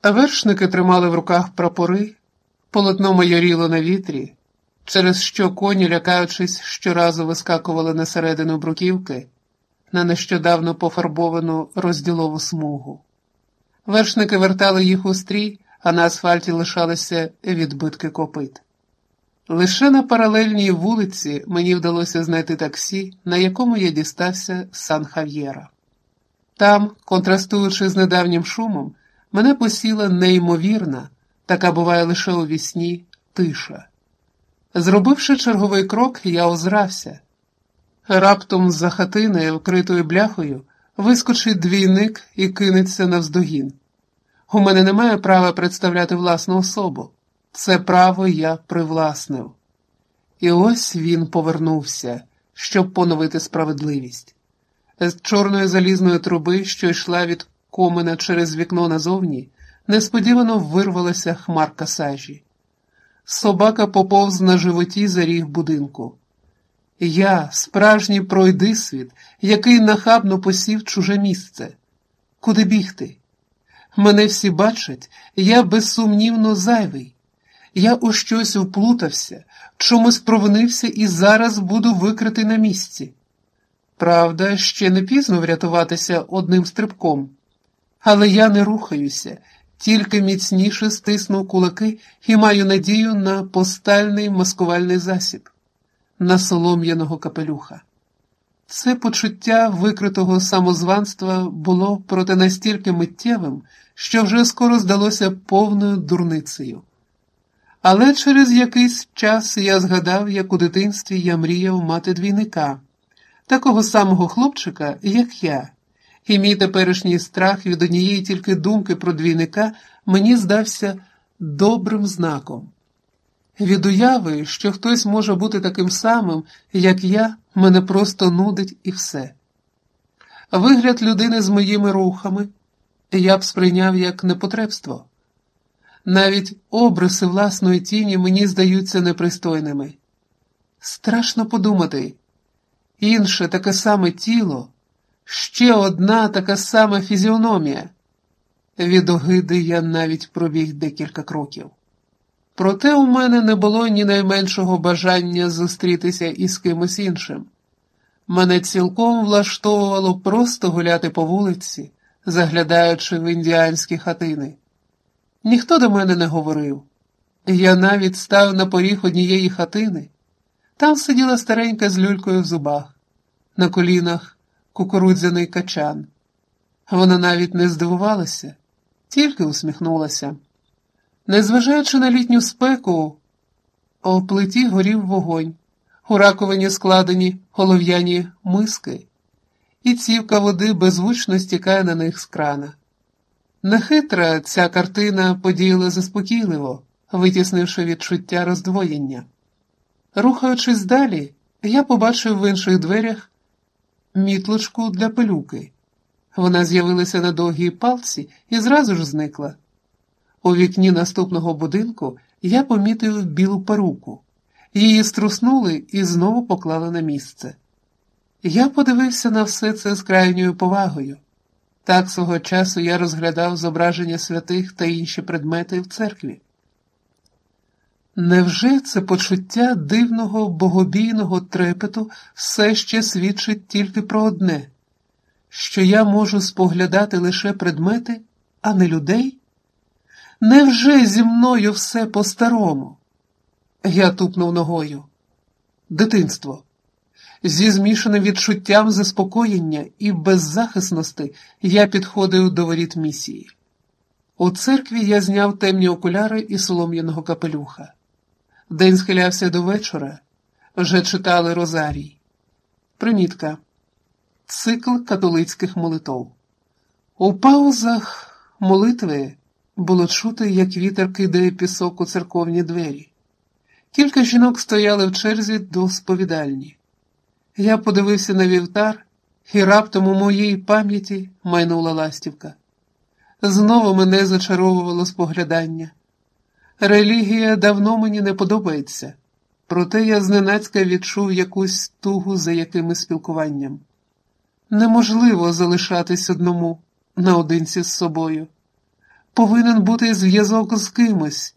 Вершники тримали в руках прапори, полотно майоріло на вітрі, через що коні, лякаючись, щоразу вискакували на середину бруківки, на нещодавно пофарбовану розділову смугу. Вершники вертали їх у стрій, а на асфальті лишалися відбитки копит. Лише на паралельній вулиці мені вдалося знайти таксі, на якому я дістався з Сан-Хав'єра. Там, контрастуючи з недавнім шумом, мене посіла неймовірна, така буває лише у вісні, тиша. Зробивши черговий крок, я озрався. Раптом з-за хатини, вкритою бляхою, вискочить двійник і кинеться навздогін. У мене немає права представляти власну особу. Це право я привласнив. І ось він повернувся, щоб поновити справедливість. З чорної залізної труби, що йшла від комина через вікно назовні, несподівано вирвалася хмарка сажі. Собака поповз на животі за ріг будинку. Я, справжній пройдисвіт, який нахабно посів чуже місце. Куди бігти? Мене всі бачать, я безсумнівно зайвий. Я у щось вплутався, чомусь провинився і зараз буду викритий на місці. Правда, ще не пізно врятуватися одним стрибком. Але я не рухаюся, тільки міцніше стисну кулаки і маю надію на постальний маскувальний засіб, на солом'яного капелюха. Це почуття викритого самозванства було проте настільки миттєвим, що вже скоро здалося повною дурницею. Але через якийсь час я згадав, як у дитинстві я мріяв мати двійника, такого самого хлопчика, як я, і мій теперішній страх від однієї тільки думки про двійника мені здався добрим знаком. Від уяви, що хтось може бути таким самим, як я, мене просто нудить і все. Вигляд людини з моїми рухами я б сприйняв як непотребство. Навіть обриси власної тіні мені здаються непристойними. Страшно подумати. Інше таке саме тіло, ще одна така сама фізіономія. Від огиди я навіть пробіг декілька кроків. Проте у мене не було ні найменшого бажання зустрітися із кимось іншим. Мене цілком влаштовувало просто гуляти по вулиці, заглядаючи в індіанські хатини. Ніхто до мене не говорив. Я навіть став на поріг однієї хатини. Там сиділа старенька з люлькою в зубах, на колінах кукурудзяний качан. Вона навіть не здивувалася, тільки усміхнулася. Незважаючи на літню спеку, у плиті горів вогонь, у раковині складені олов'яні миски, і цівка води беззвучно стікає на них з крана. Нехитра ця картина подіяла заспокійливо, витіснивши відчуття роздвоєння. Рухаючись далі, я побачив в інших дверях мітлочку для пилюки. Вона з'явилася на довгій палці і зразу ж зникла. У вікні наступного будинку я помітив білу перуку. Її струснули і знову поклали на місце. Я подивився на все це з крайньою повагою. Так свого часу я розглядав зображення святих та інші предмети в церкві. Невже це почуття дивного богобійного трепету все ще свідчить тільки про одне? Що я можу споглядати лише предмети, а не людей? Невже зі мною все по-старому? Я тупнув ногою. Дитинство. Зі змішаним відчуттям заспокоєння і беззахисності я підходив до воріт місії. У церкві я зняв темні окуляри і солом'яного капелюха. День схилявся до вечора, вже читали розарій. Примітка. Цикл католицьких молитов. У паузах молитви було чути, як вітер кидає пісок у церковні двері. Кілька жінок стояли в черзі до сповідальні. Я подивився на вівтар, і раптом у моїй пам'яті майнула ластівка. Знову мене зачаровувало споглядання. Релігія давно мені не подобається, проте я зненацька відчув якусь тугу за якимось спілкуванням. Неможливо залишатись одному, наодинці з собою. Повинен бути зв'язок з кимось.